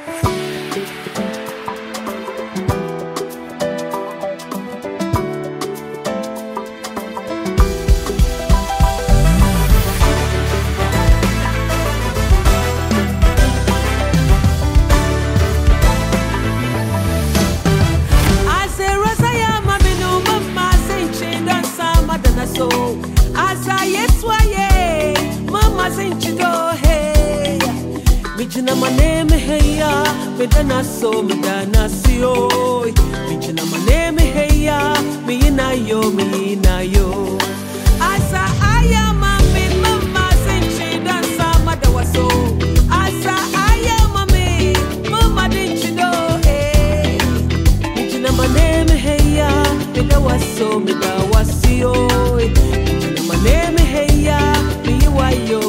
Mijina maneme heya, medana so medana siyo. Mijina maneme heya, miyina yo. Asa ayama min mama senchi dansa madawaso. Asa ayama min mama dinchi do hey. Mijina maneme heya, medawaso medawasiyo. Mijina maneme heya, miyiwayo.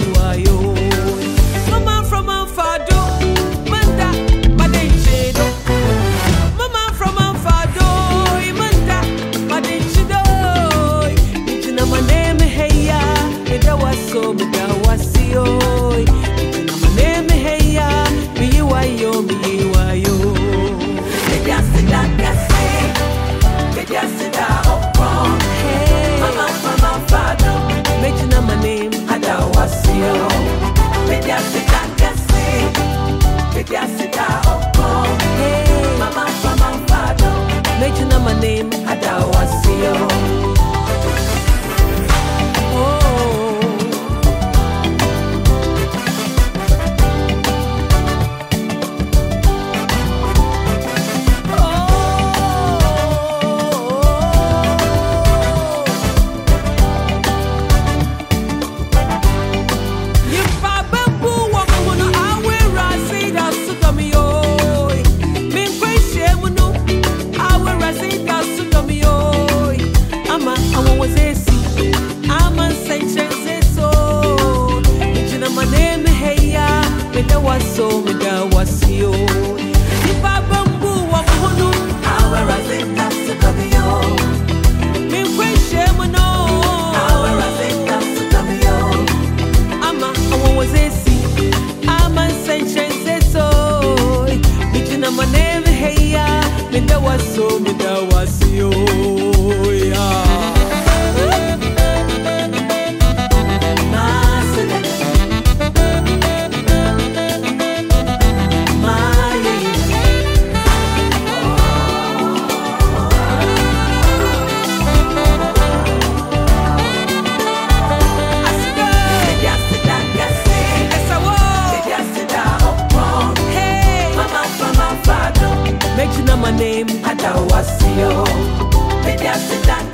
Mention my name, Adawasio. So me da wasio ni baba mbu wa muhunu awara zeta sukamio mi kweshe mono awara zeta sukamio ama awozesi ama sense so mijina maneme heya me da wasio ya my name, Adawasio.